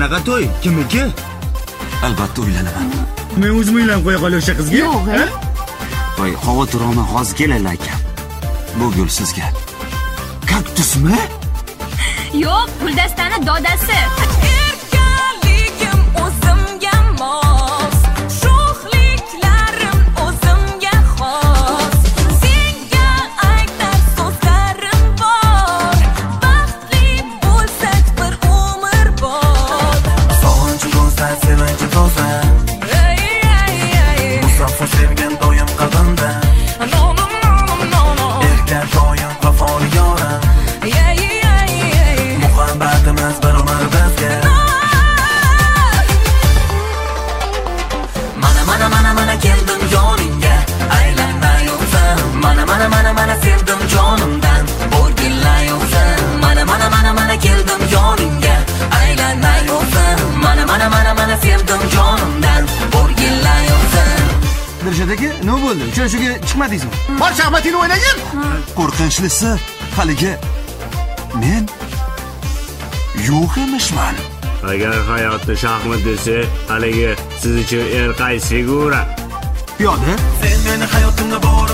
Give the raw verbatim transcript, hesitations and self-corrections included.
Qanaqa to'y? Kimniki? Albatta o'ylanaman. Men o'zim uylanib qo'ya qolay o'sha qizga. Yo'q. Voy, xavotirman, hozir kelinglar ekan. Bu gul sizga. Kaktusmi? Yo'q, guldastani dodasi. Dilshadagi nima bo'ldi? Uchrashuvga chiqmadingizmi? Bor shaxmatingni o'ynagin. Qo'rqinchlisi, haligi men yo'q emishman. Agar hayotda shaxmat desa, haligi siz uchun er qaysi figura? Piyoda. Sen meni hayotimda bor